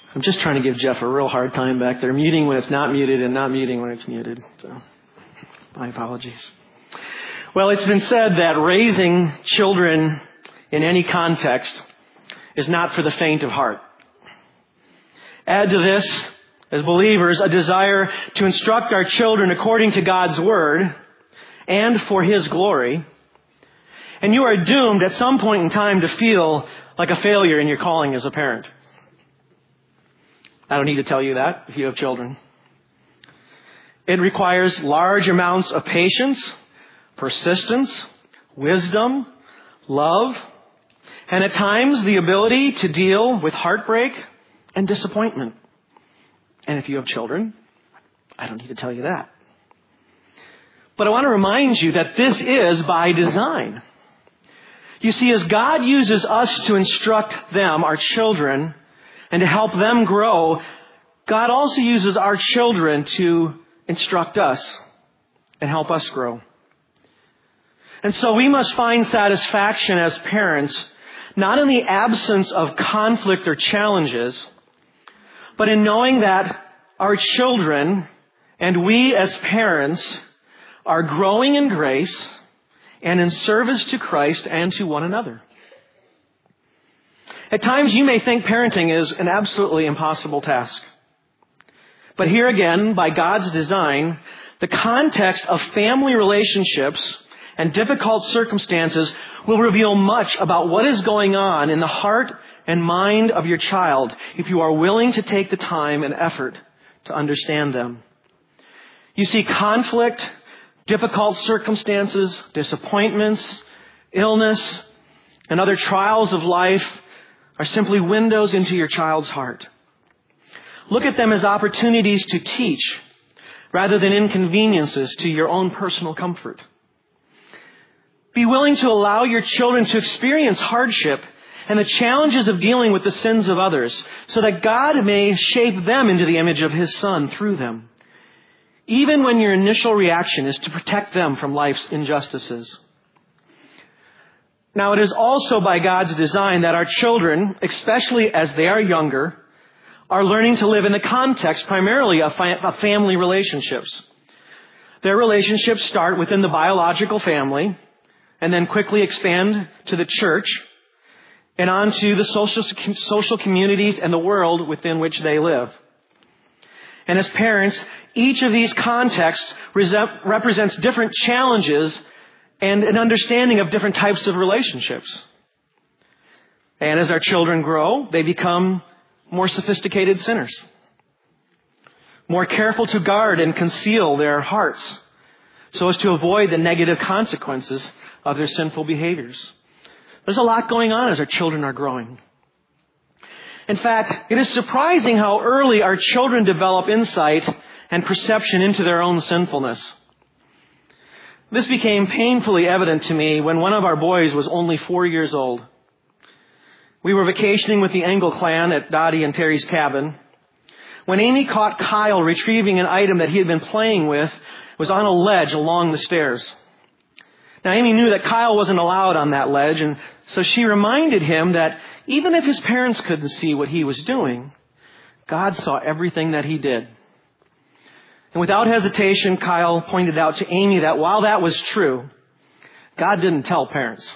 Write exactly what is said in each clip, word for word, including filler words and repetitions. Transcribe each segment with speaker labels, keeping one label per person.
Speaker 1: I'm just trying to give Jeff a real hard time back there, muting when it's not muted and not muting when it's muted. So, my apologies. Well, it's been said that raising children in any context is not for the faint of heart. Add to this, as believers, a desire to instruct our children according to God's Word and for His glory, and you are doomed at some point in time to feel like a failure in your calling as a parent. I don't need to tell you that if you have children. It requires large amounts of patience, persistence, wisdom, love, and at times the ability to deal with heartbreak and disappointment. And if you have children, I don't need to tell you that. But I want to remind you that this is by design. You see, as God uses us to instruct them, our children, and to help them grow, God also uses our children to instruct us and help us grow. And so we must find satisfaction as parents, not in the absence of conflict or challenges, but in knowing that our children and we as parents are growing in grace and in service to Christ and to one another. At times you may think parenting is an absolutely impossible task. But here again, by God's design, the context of family relationships and difficult circumstances will reveal much about what is going on in the heart and mind of your child if you are willing to take the time and effort to understand them. You see, conflict, difficult circumstances, disappointments, illness, and other trials of life are simply windows into your child's heart. Look at them as opportunities to teach rather than inconveniences to your own personal comfort. Be willing to allow your children to experience hardship and the challenges of dealing with the sins of others so that God may shape them into the image of His Son through them, even when your initial reaction is to protect them from life's injustices. Now, it is also by God's design that our children, especially as they are younger, are learning to live in the context primarily of family relationships. Their relationships start within the biological family and then quickly expand to the church and on to the social, social communities and the world within which they live. And as parents, each of these contexts represents different challenges and an understanding of different types of relationships. And as our children grow, they become more sophisticated sinners, more careful to guard and conceal their hearts so as to avoid the negative consequences of their sinful behaviors. There's a lot going on as our children are growing. In fact, it is surprising how early our children develop insight and perception into their own sinfulness. This became painfully evident to me when one of our boys was only four years old. We were vacationing with the Engel clan at Dottie and Terry's cabin when Amy caught Kyle retrieving an item that he had been playing with. It was on a ledge along the stairs. Now, Amy knew that Kyle wasn't allowed on that ledge, and so she reminded him that even if his parents couldn't see what he was doing, God saw everything that he did. And without hesitation, Kyle pointed out to Amy that while that was true, God didn't tell parents.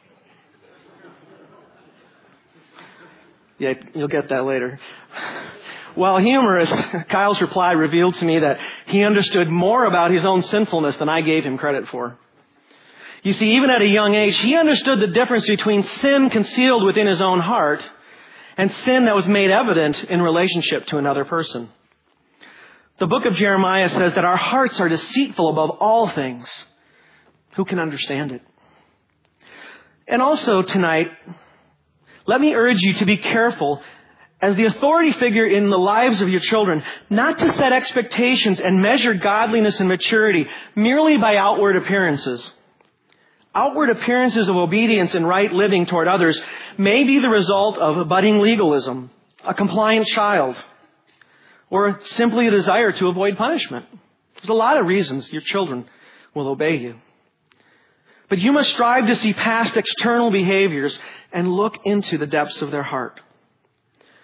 Speaker 1: Yeah, you'll get that later. While humorous, Kyle's reply revealed to me that he understood more about his own sinfulness than I gave him credit for. You see, even at a young age, he understood the difference between sin concealed within his own heart and sin that was made evident in relationship to another person. The book of Jeremiah says that our hearts are deceitful above all things. Who can understand it? And also tonight, let me urge you to be careful as the authority figure in the lives of your children, not to set expectations and measure godliness and maturity merely by outward appearances. Outward appearances of obedience and right living toward others may be the result of budding legalism, a compliant child, or simply a desire to avoid punishment. There's a lot of reasons your children will obey you. But you must strive to see past external behaviors and look into the depths of their heart.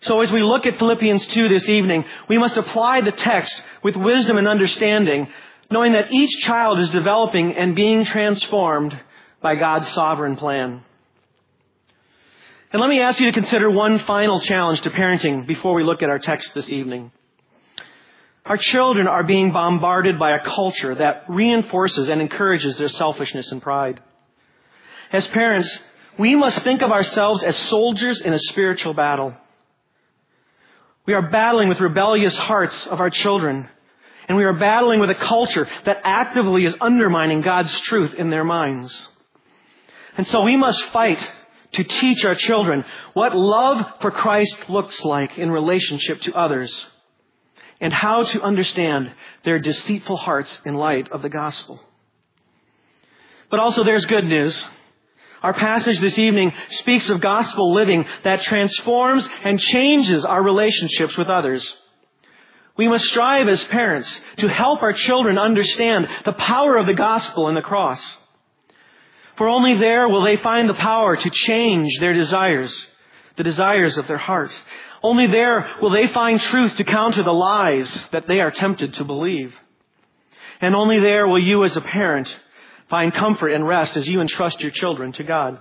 Speaker 1: So as we look at Philippians two this evening, we must apply the text with wisdom and understanding, knowing that each child is developing and being transformed by God's sovereign plan. And let me ask you to consider one final challenge to parenting before we look at our text this evening. Our children are being bombarded by a culture that reinforces and encourages their selfishness and pride. As parents, we must think of ourselves as soldiers in a spiritual battle. We are battling with rebellious hearts of our children, and we are battling with a culture that actively is undermining God's truth in their minds. And so we must fight to teach our children what love for Christ looks like in relationship to others, and how to understand their deceitful hearts in light of the gospel. But also there's good news. Our passage this evening speaks of gospel living that transforms and changes our relationships with others. We must strive as parents to help our children understand the power of the gospel and the cross. For only there will they find the power to change their desires, the desires of their heart. Only there will they find truth to counter the lies that they are tempted to believe. And only there will you as a parent find comfort and rest as you entrust your children to God.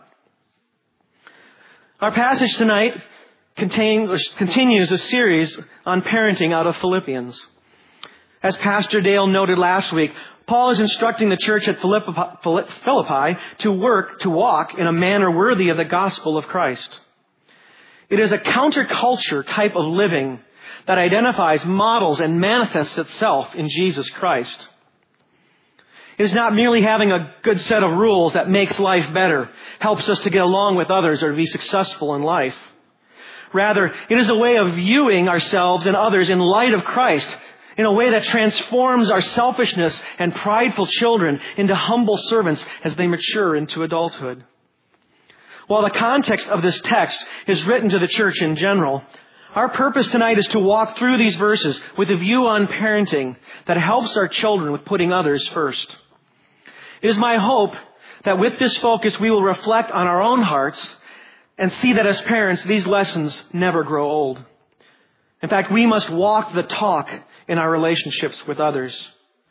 Speaker 1: Our passage tonight contains or continues a series on parenting out of Philippians. As Pastor Dale noted last week, Paul is instructing the church at Philippi to work, to walk in a manner worthy of the gospel of Christ. It is a counterculture type of living that identifies, models, and manifests itself in Jesus Christ. It is not merely having a good set of rules that makes life better, helps us to get along with others or to be successful in life. Rather, it is a way of viewing ourselves and others in light of Christ, in a way that transforms our selfishness and prideful children into humble servants as they mature into adulthood. While the context of this text is written to the church in general, our purpose tonight is to walk through these verses with a view on parenting that helps our children with putting others first. It is my hope that with this focus we will reflect on our own hearts and see that as parents these lessons never grow old. In fact, we must walk the talk in our relationships with others.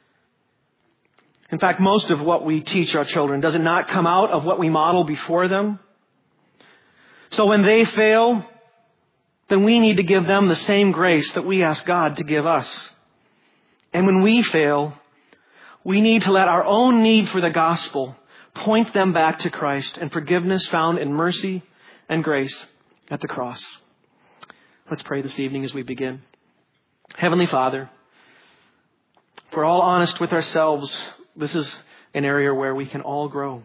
Speaker 1: In fact, most of what we teach our children, does it not come out of what we model before them? So when they fail, then we need to give them the same grace that we ask God to give us. And when we fail, we need to let our own need for the gospel point them back to Christ and forgiveness found in mercy and grace at the cross. Let's pray this evening as we begin. Heavenly Father, if we're all honest with ourselves, this is an area where we can all grow.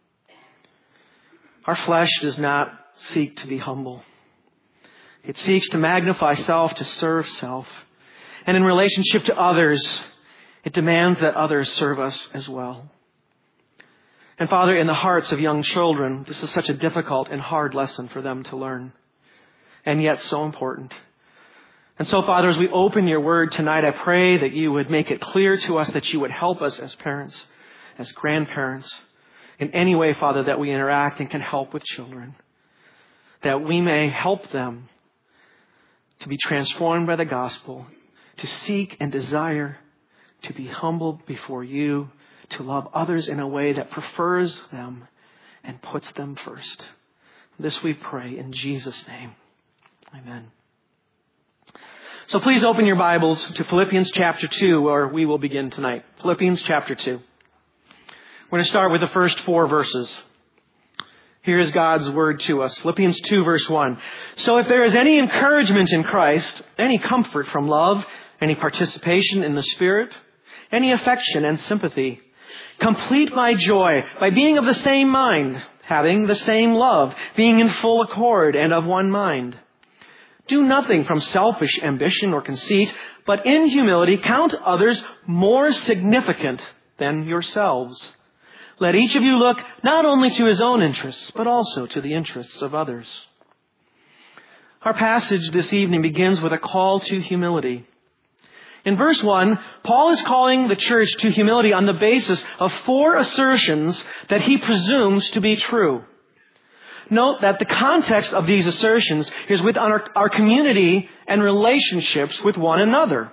Speaker 1: Our flesh does not seek to be humble. It seeks to magnify self, to serve self. And in relationship to others, it demands that others serve us as well. And Father, in the hearts of young children, this is such a difficult and hard lesson for them to learn. And yet so important. And so, Father, as we open your word tonight, I pray that you would make it clear to us, that you would help us as parents, as grandparents, in any way, Father, that we interact and can help with children. That we may help them to be transformed by the gospel, to seek and desire to be humble before you, to love others in a way that prefers them and puts them first. This we pray in Jesus' name. Amen. So please open your Bibles to Philippians chapter two, where we will begin tonight. Philippians chapter two. We're going to start with the first four verses. Here is God's word to us. Philippians two, verse one. So if there is any encouragement in Christ, any comfort from love, any participation in the Spirit, any affection and sympathy, complete my joy by being of the same mind, having the same love, being in full accord and of one mind. Do nothing from selfish ambition or conceit, but in humility count others more significant than yourselves. Let each of you look not only to his own interests, but also to the interests of others. Our passage this evening begins with a call to humility. In verse one, Paul is calling the church to humility on the basis of four assertions that he presumes to be true. note that the context of these assertions is with our, our community and relationships with one another.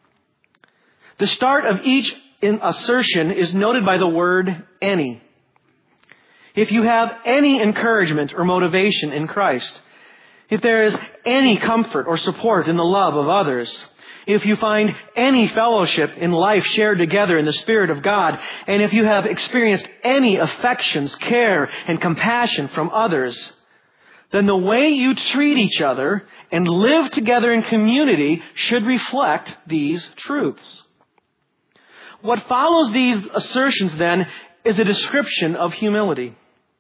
Speaker 1: The start of each assertion is noted by the word any. If you have any encouragement or motivation in Christ, if there is any comfort or support in the love of others, if you find any fellowship in life shared together in the Spirit of God, and if you have experienced any affections, care, and compassion from others, then the way you treat each other and live together in community should reflect these truths. What follows these assertions, then, is a description of humility.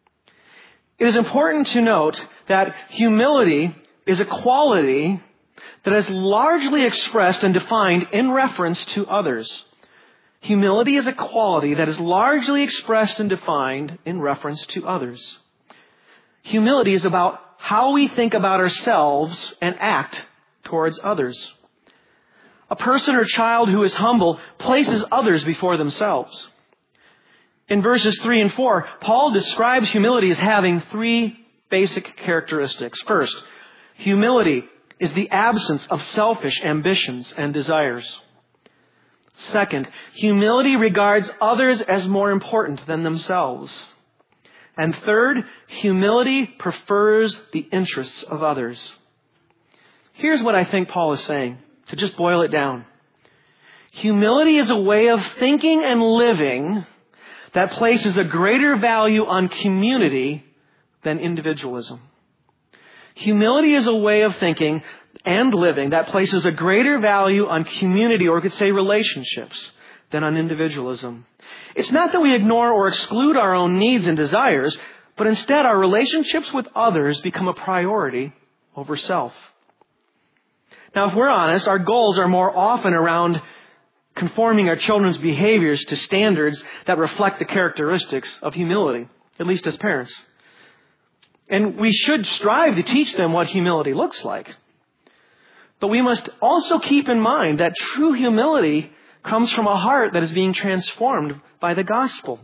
Speaker 1: It is important to note that humility is a quality that is largely expressed and defined in reference to others. Humility is a quality that is largely expressed and defined in reference to others. Humility is about how we think about ourselves and act towards others. A person or child who is humble places others before themselves. In verses three and four, Paul describes humility as having three basic characteristics. First, humility is the absence of selfish ambitions and desires. Second, humility regards others as more important than themselves. And third, humility prefers the interests of others. Here's what I think Paul is saying, to just boil it down. Humility is a way of thinking and living that places a greater value on community than individualism. Humility is a way of thinking and living that places a greater value on community, or we could say relationships, than on individualism. It's not that we ignore or exclude our own needs and desires, but instead our relationships with others become a priority over self. Now, if we're honest, our goals are more often around conforming our children's behaviors to standards that reflect the characteristics of humility, at least as parents. And we should strive to teach them what humility looks like. But we must also keep in mind that true humility comes from a heart that is being transformed by the gospel.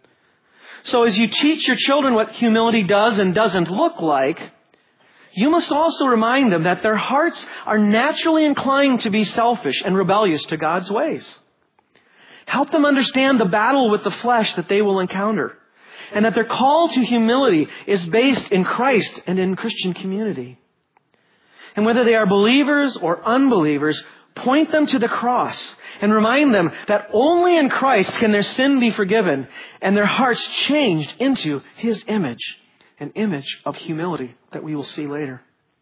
Speaker 1: So as you teach your children what humility does and doesn't look like, you must also remind them that their hearts are naturally inclined to be selfish and rebellious to God's ways. Help them understand the battle with the flesh that they will encounter, and that their call to humility is based in Christ and in Christian community. And whether they are believers or unbelievers, point them to the cross and remind them that only in Christ can their sin be forgiven and their hearts changed into His image, an image of humility that we will see later.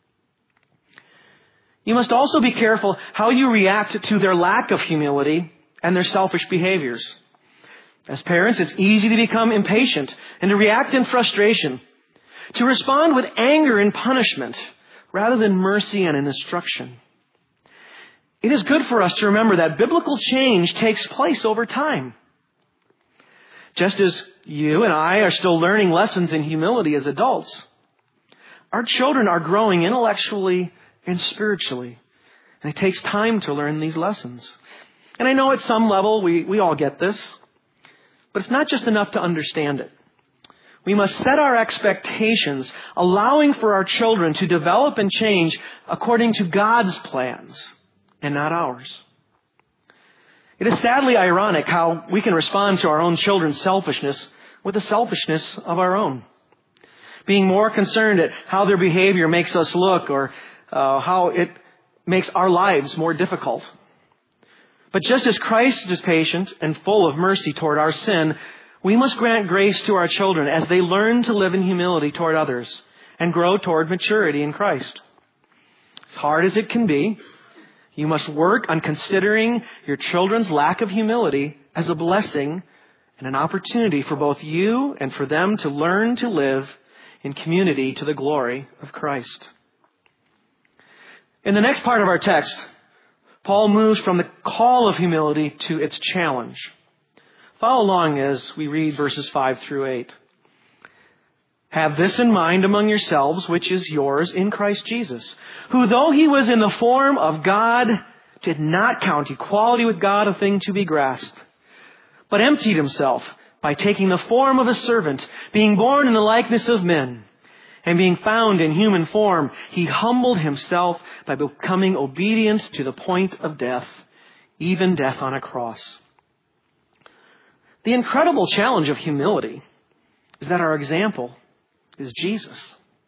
Speaker 1: You must also be careful how you react to their lack of humility and their selfish behaviors. As parents, it's easy to become impatient and to react in frustration, to respond with anger and punishment rather than mercy and instruction. It is good for us to remember that biblical change takes place over time. Just as you and I are still learning lessons in humility as adults, our children are growing intellectually and spiritually. And it takes time to learn these lessons. And I know at some level we, we all get this, but it's not just enough to understand it. We must set our expectations, allowing for our children to develop and change according to God's plans and not ours. It is sadly ironic how we can respond to our own children's selfishness with the selfishness of our own. Being more concerned at how their behavior makes us look or uh, how it makes our lives more difficult. But just as Christ is patient and full of mercy toward our sin, we must grant grace to our children as they learn to live in humility toward others and grow toward maturity in Christ. As hard as it can be, you must work on considering your children's lack of humility as a blessing and an opportunity for both you and for them to learn to live in community to the glory of Christ. In the next part of our text, Paul moves from the call of humility to its challenge. Follow along as we read verses five through eight. Have this in mind among yourselves, which is yours in Christ Jesus, who though he was in the form of God, did not count equality with God a thing to be grasped, but emptied himself by taking the form of a servant, being born in the likeness of men. And being found in human form, he humbled himself by becoming obedient to the point of death, even death on a cross. The incredible challenge of humility is that our example is Jesus.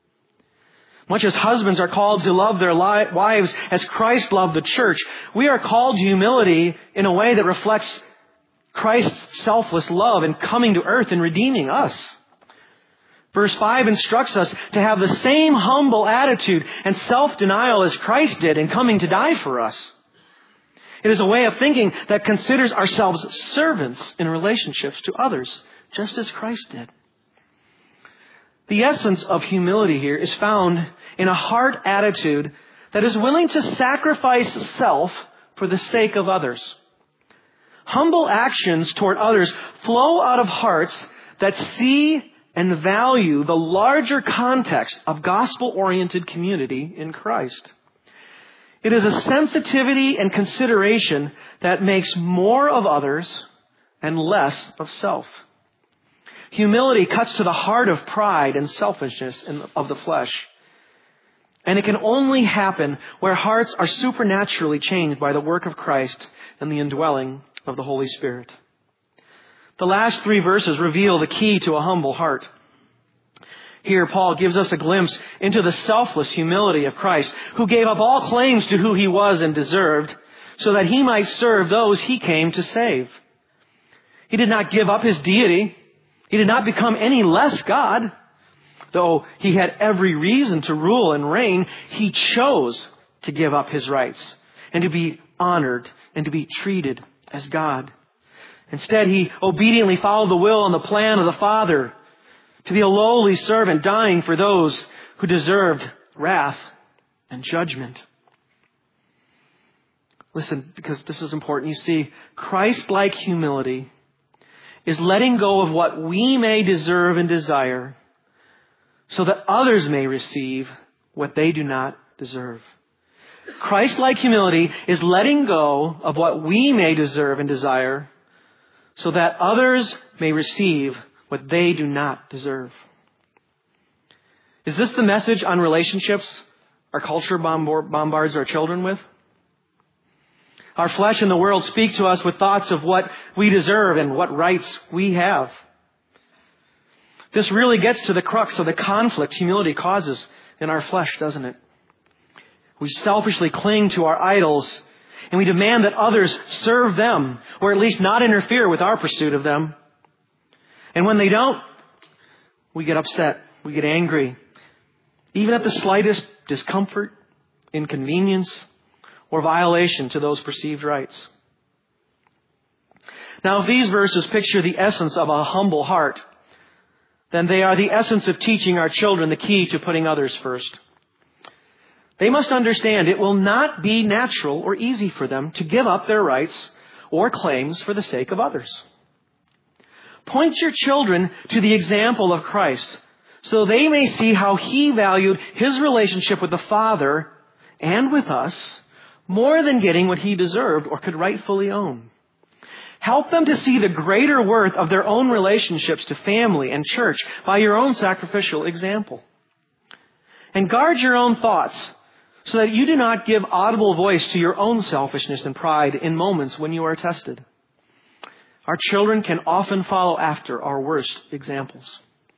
Speaker 1: Much as husbands are called to love their li- wives as Christ loved the church, we are called to humility in a way that reflects Christ's selfless love in coming to earth and redeeming us. Verse five instructs us to have the same humble attitude and self-denial as Christ did in coming to die for us. It is a way of thinking that considers ourselves servants in relationships to others, just as Christ did. The essence of humility here is found in a heart attitude that is willing to sacrifice self for the sake of others. Humble actions toward others flow out of hearts that see and value the larger context of gospel-oriented community in Christ. It is a sensitivity and consideration that makes more of others and less of self. Humility cuts to the heart of pride and selfishness of the flesh. And it can only happen where hearts are supernaturally changed by the work of Christ and the indwelling of the Holy Spirit. The last three verses reveal the key to a humble heart. Here, Paul gives us a glimpse into the selfless humility of Christ, who gave up all claims to who he was and deserved, so that he might serve those he came to save. He did not give up his deity. He did not become any less God. Though he had every reason to rule and reign, he chose to give up his rights and to be honored and to be treated as God. Instead, he obediently followed the will and the plan of the Father to be a lowly servant, dying for those who deserved wrath and judgment. Listen, because this is important. You see, Christ-like humility is letting go of what we may deserve and desire so that others may receive what they do not deserve. Christ-like humility is letting go of what we may deserve and desire so that others may receive what they do not deserve. Is this the message on relationships our culture bombards our children with? Our flesh and the world speak to us with thoughts of what we deserve and what rights we have. This really gets to the crux of the conflict humility causes in our flesh, doesn't it? We selfishly cling to our idols and we demand that others serve them or at least not interfere with our pursuit of them. And when they don't, we get upset. We get angry. Even at the slightest discomfort, inconvenience, or violation to those perceived rights. Now, if these verses picture the essence of a humble heart, then they are the essence of teaching our children the key to putting others first. They must understand it will not be natural or easy for them to give up their rights or claims for the sake of others. Point your children to the example of Christ so they may see how he valued his relationship with the Father and with us more than getting what he deserved or could rightfully own. Help them to see the greater worth of their own relationships to family and church by your own sacrificial example. And guard your own thoughts so that you do not give audible voice to your own selfishness and pride in moments when you are tested. Our children can often follow after our worst examples.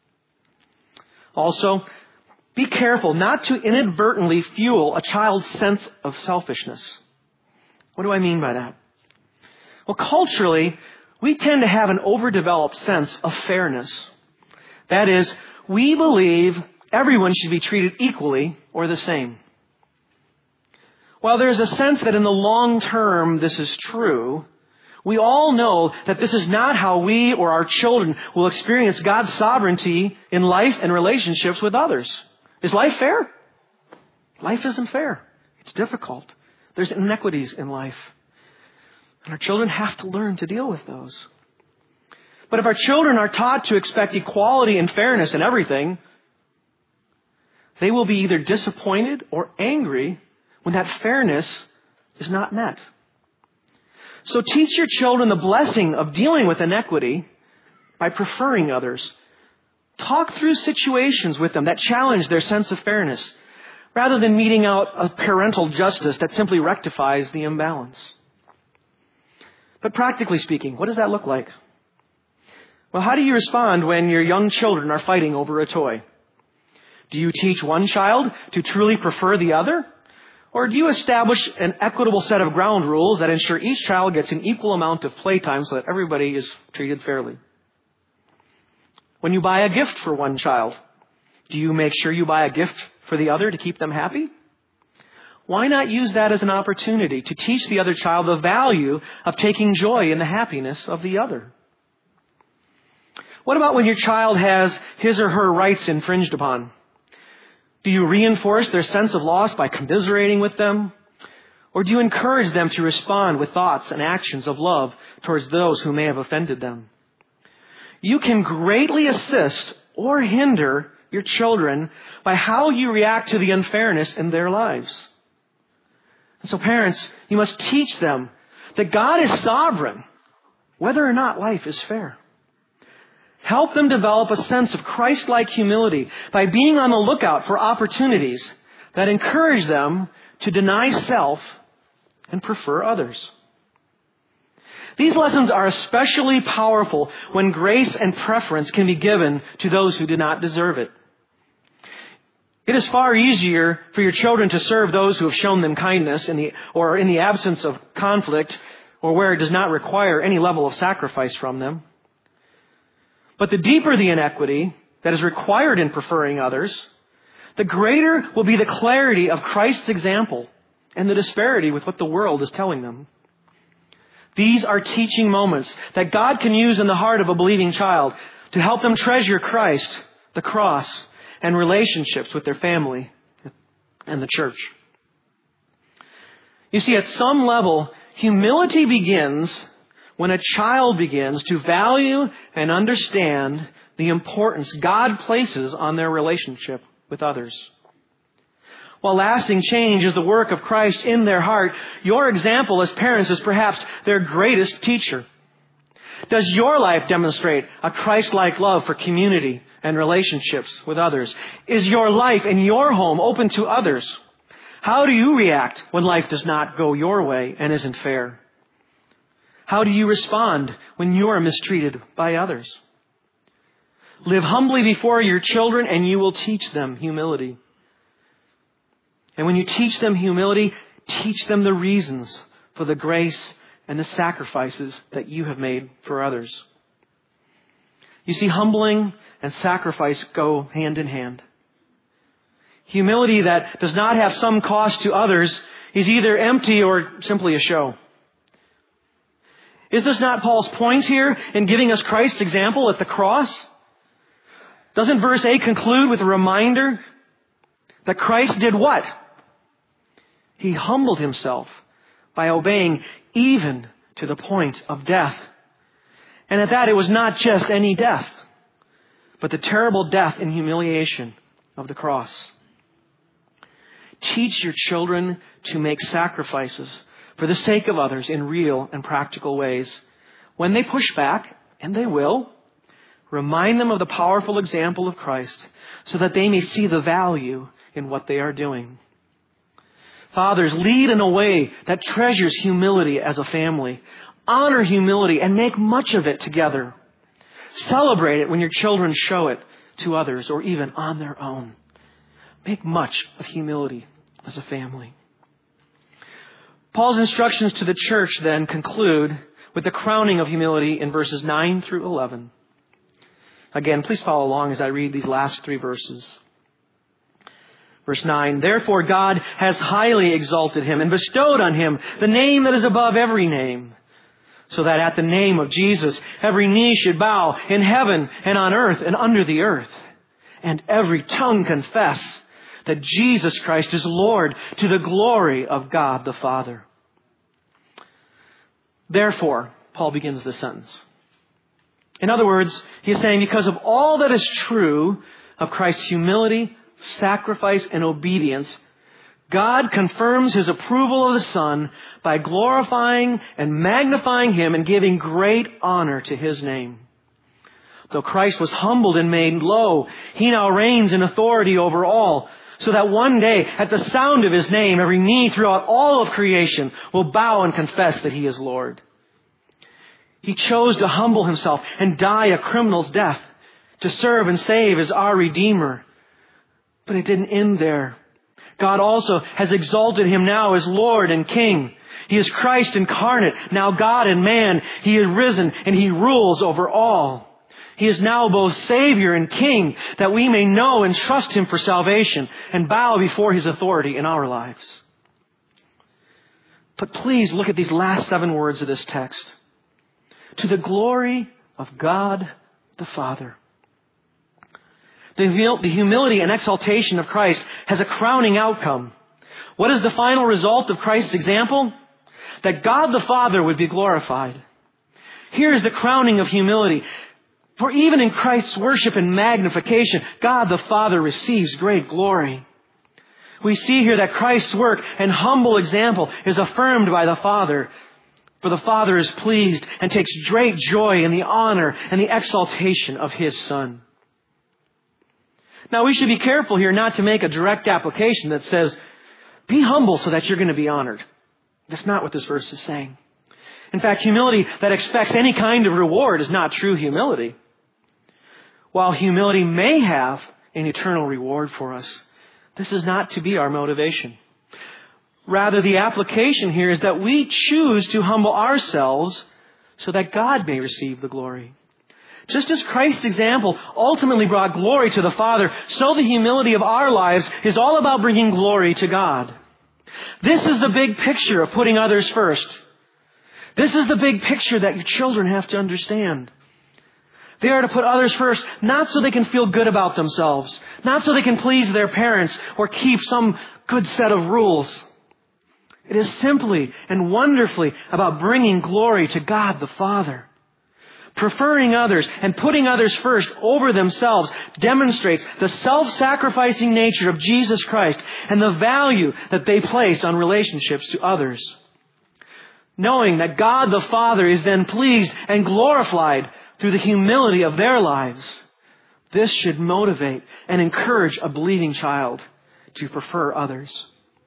Speaker 1: Also, be careful not to inadvertently fuel a child's sense of selfishness. What do I mean by that? Well, culturally, we tend to have an overdeveloped sense of fairness. That is, we believe everyone should be treated equally or the same. While there's a sense that in the long term this is true, we all know that this is not how we or our children will experience God's sovereignty in life and relationships with others. Is life fair? Life isn't fair. It's difficult. There's inequities in life. And our children have to learn to deal with those. But if our children are taught to expect equality and fairness in everything, they will be either disappointed or angry when that fairness is not met. So teach your children the blessing of dealing with inequity by preferring others Talk through situations with them that challenge their sense of fairness, rather than meting out a parental justice that simply rectifies the imbalance. But practically speaking, what does that look like? Well, how do you respond when your young children are fighting over a toy? Do you teach one child to truly prefer the other? Or do you establish an equitable set of ground rules that ensure each child gets an equal amount of playtime so that everybody is treated fairly? When you buy a gift for one child, do you make sure you buy a gift for the other to keep them happy? Why not use that as an opportunity to teach the other child the value of taking joy in the happiness of the other? What about when your child has his or her rights infringed upon? Do you reinforce their sense of loss by commiserating with them? Or do you encourage them to respond with thoughts and actions of love towards those who may have offended them? You can greatly assist or hinder your children by how you react to the unfairness in their lives. And so parents, you must teach them that God is sovereign, whether or not life is fair. Help them develop a sense of Christ-like humility by being on the lookout for opportunities that encourage them to deny self and prefer others. These lessons are especially powerful when grace and preference can be given to those who do not deserve it. It is far easier for your children to serve those who have shown them kindness in the, or in the absence of conflict, or where it does not require any level of sacrifice from them. But the deeper the inequity that is required in preferring others, the greater will be the clarity of Christ's example and the disparity with what the world is telling them. These are teaching moments that God can use in the heart of a believing child to help them treasure Christ, the cross, and relationships with their family and the church. You see, at some level, humility begins when a child begins to value and understand the importance God places on their relationship with others. While lasting change is the work of Christ in their heart, your example as parents is perhaps their greatest teacher. Does your life demonstrate a Christ-like love for community and relationships with others? Is your life in your home open to others? How do you react when life does not go your way and isn't fair? How do you respond when you are mistreated by others? Live humbly before your children and you will teach them humility. And when you teach them humility, teach them the reasons for the grace and the sacrifices that you have made for others. You see, humbling and sacrifice go hand in hand. Humility that does not have some cost to others is either empty or simply a show. Is this not Paul's point here in giving us Christ's example at the cross? Doesn't verse eight conclude with a reminder that Christ did what? He humbled himself by obeying even to the point of death. And at that, it was not just any death, but the terrible death and humiliation of the cross. Teach your children to make sacrifices for the sake of others in real and practical ways. When they push back, and they will, remind them of the powerful example of Christ so that they may see the value in what they are doing. Fathers, lead in a way that treasures humility as a family. Honor humility and make much of it together. Celebrate it when your children show it to others or even on their own. Make much of humility as a family. Paul's instructions to the church then conclude with the crowning of humility in verses nine through eleven. Again, please follow along as I read these last three verses. Verse nine, therefore God has highly exalted him and bestowed on him the name that is above every name, so that at the name of Jesus every knee should bow in heaven and on earth and under the earth, and every tongue confess that Jesus Christ is Lord, to the glory of God the Father. Therefore, Paul begins this sentence. In other words, he is saying because of all that is true of Christ's humility, sacrifice, and obedience, God confirms his approval of the Son by glorifying and magnifying him and giving great honor to his name. Though Christ was humbled and made low, He now reigns in authority over all, so that one day, at the sound of His name, every knee throughout all of creation will bow and confess that He is Lord. He chose to humble Himself and die a criminal's death, to serve and save as our Redeemer. But it didn't end there. God also has exalted Him now as Lord and King. He is Christ incarnate, now God and man. He is risen and He rules over all. He is now both Savior and King, that we may know and trust Him for salvation and bow before His authority in our lives. But please look at these last seven words of this text. To the glory of God the Father. The humility and exaltation of Christ has a crowning outcome. What is the final result of Christ's example? That God the Father would be glorified. Here is the crowning of humility. For even in Christ's worship and magnification, God the Father receives great glory. We see here that Christ's work and humble example is affirmed by the Father. For the Father is pleased and takes great joy in the honor and the exaltation of His Son. Now we should be careful here not to make a direct application that says, be humble so that you're going to be honored. That's not what this verse is saying. In fact, humility that expects any kind of reward is not true humility. While humility may have an eternal reward for us, this is not to be our motivation. Rather, the application here is that we choose to humble ourselves so that God may receive the glory. Just as Christ's example ultimately brought glory to the Father, so the humility of our lives is all about bringing glory to God. This is the big picture of putting others first. This is the big picture that your children have to understand. They are to put others first, not so they can feel good about themselves, not so they can please their parents or keep some good set of rules. It is simply and wonderfully about bringing glory to God the Father. Preferring others and putting others first over themselves demonstrates the self-sacrificing nature of Jesus Christ and the value that they place on relationships to others. Knowing that God the Father is then pleased and glorified through the humility of their lives, this should motivate and encourage a believing child to prefer others.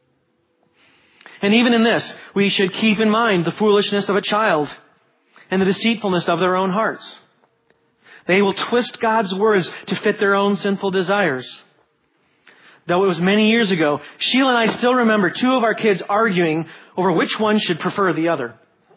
Speaker 1: And even in this, we should keep in mind the foolishness of a child and the deceitfulness of their own hearts. They will twist God's words to fit their own sinful desires. Though it was many years ago, Sheila and I still remember two of our kids arguing over which one should prefer the other.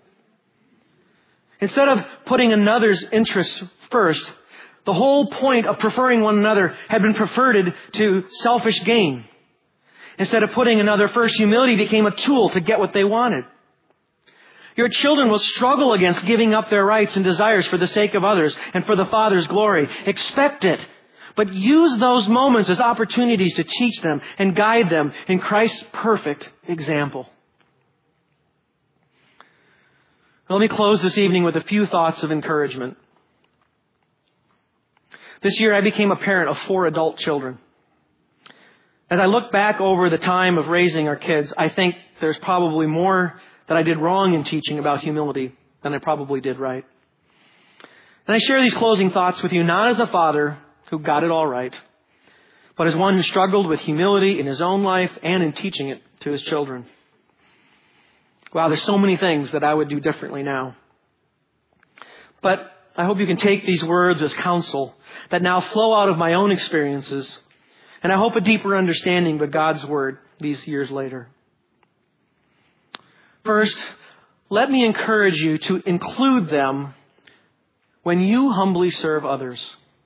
Speaker 1: Instead of putting another's interests first, the whole point of preferring one another had been perverted to selfish gain. Instead of putting another first, humility became a tool to get what they wanted. Your children will struggle against giving up their rights and desires for the sake of others and for the Father's glory. Expect it. But use those moments as opportunities to teach them and guide them in Christ's perfect example. Let me close this evening with a few thoughts of encouragement. This year I became a parent of four adult children. As I look back over the time of raising our kids, I think there's probably more that I did wrong in teaching about humility than I probably did right. And I share these closing thoughts with you not as a father who got it all right, but as one who struggled with humility in his own life and in teaching it to his children. Wow, there's so many things that I would do differently now. But I hope you can take these words as counsel that now flow out of my own experiences, and I hope a deeper understanding of God's Word these years later. First, let me encourage you to include them when you humbly serve others.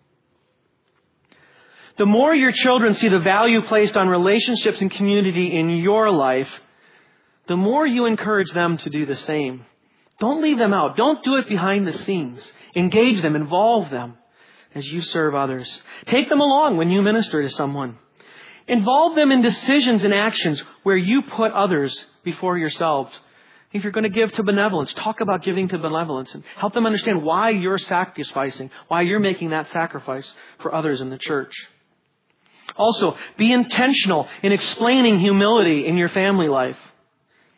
Speaker 1: The more your children see the value placed on relationships and community in your life, the more you encourage them to do the same. Don't leave them out. Don't do it behind the scenes. Engage them, involve them as you serve others. Take them along when you minister to someone. Involve them in decisions and actions where you put others before yourselves. If you're going to give to benevolence, talk about giving to benevolence and help them understand why you're sacrificing, why you're making that sacrifice for others in the church. Also, be intentional in explaining humility in your family life.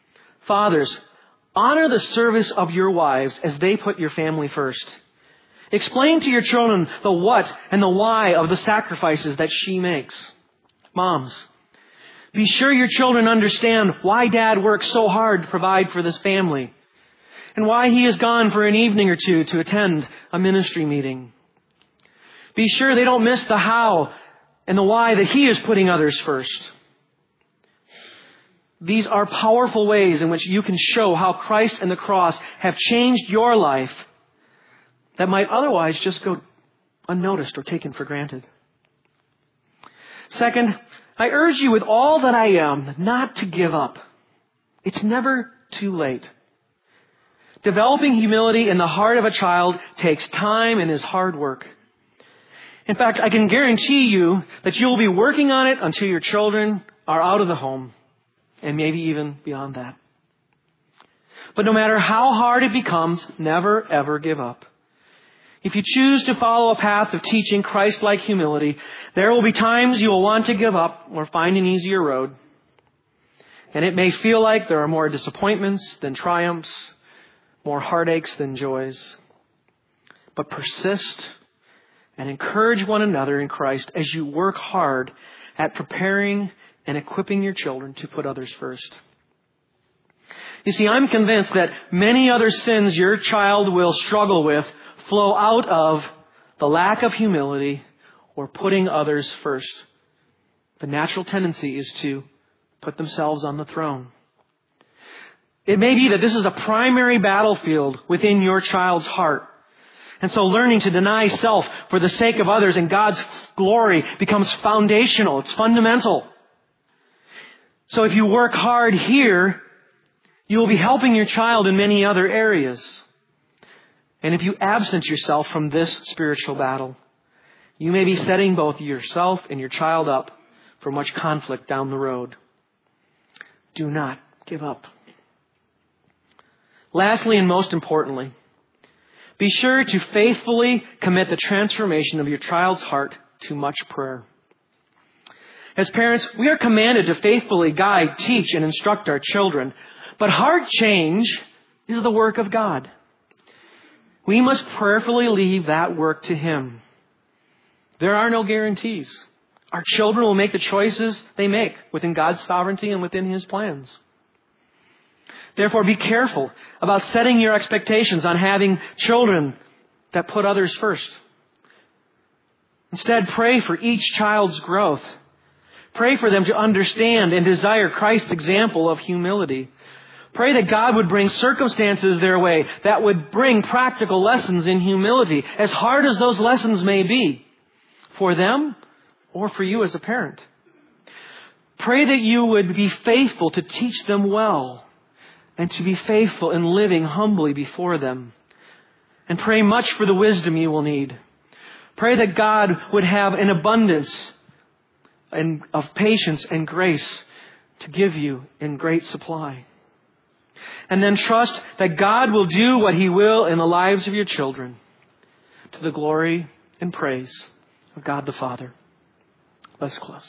Speaker 1: Fathers, honor the service of your wives as they put your family first. Explain to your children the what and the why of the sacrifices that she makes. Moms, be sure your children understand why Dad works so hard to provide for this family and why he is gone for an evening or two to attend a ministry meeting. Be sure they don't miss the how and the why that he is putting others first. These are powerful ways in which you can show how Christ and the cross have changed your life that might otherwise just go unnoticed or taken for granted. Second, I urge you with all that I am not to give up. It's never too late. Developing humility in the heart of a child takes time and is hard work. In fact, I can guarantee you that you will be working on it until your children are out of the home, and maybe even beyond that. But no matter how hard it becomes, never ever give up. If you choose to follow a path of teaching Christ-like humility, there will be times you will want to give up or find an easier road. And it may feel like there are more disappointments than triumphs, more heartaches than joys. But persist and encourage one another in Christ as you work hard at preparing and equipping your children to put others first. You see, I'm convinced that many other sins your child will struggle with flow out of the lack of humility or putting others first. The natural tendency is to put themselves on the throne. It may be that this is a primary battlefield within your child's heart. And so learning to deny self for the sake of others and God's glory becomes foundational. It's fundamental. So if you work hard here, you will be helping your child in many other areas. And if you absent yourself from this spiritual battle, you may be setting both yourself and your child up for much conflict down the road. Do not give up. Lastly, and most importantly, be sure to faithfully commit the transformation of your child's heart to much prayer. As parents, we are commanded to faithfully guide, teach, and instruct our children. But heart change is the work of God. We must prayerfully leave that work to Him. There are no guarantees. Our children will make the choices they make within God's sovereignty and within His plans. Therefore, be careful about setting your expectations on having children that put others first. Instead, pray for each child's growth. Pray for them to understand and desire Christ's example of humility. Pray that God would bring circumstances their way that would bring practical lessons in humility, as hard as those lessons may be, for them or for you as a parent. Pray that you would be faithful to teach them well and to be faithful in living humbly before them. And pray much for the wisdom you will need. Pray that God would have an abundance of patience and grace to give you in great supply. And then trust that God will do what He will in the lives of your children, to the glory and praise of God the Father. Let's close.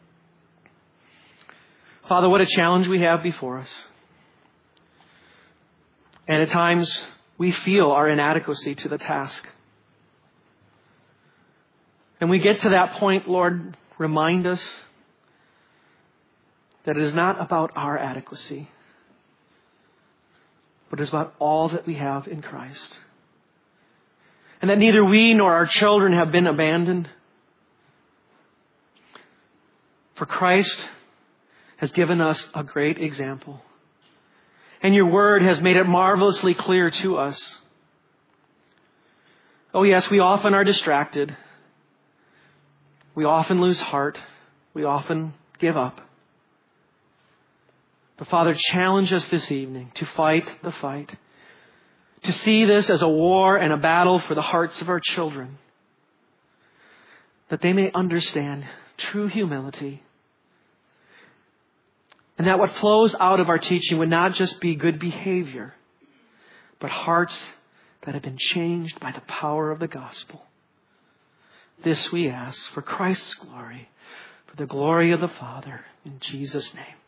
Speaker 1: Father, what a challenge we have before us. And at times we feel our inadequacy to the task. And we get to that point, Lord, remind us that it is not about our adequacy, but it is about all that we have in Christ. And that neither we nor our children have been abandoned. For Christ has given us a great example. And your word has made it marvelously clear to us. Oh yes, we often are distracted. We often lose heart. We often give up. But Father, challenge us this evening to fight the fight. To see this as a war and a battle for the hearts of our children. That they may understand true humility. And that what flows out of our teaching would not just be good behavior, but hearts that have been changed by the power of the gospel. This we ask for Christ's glory, for the glory of the Father, in Jesus' name.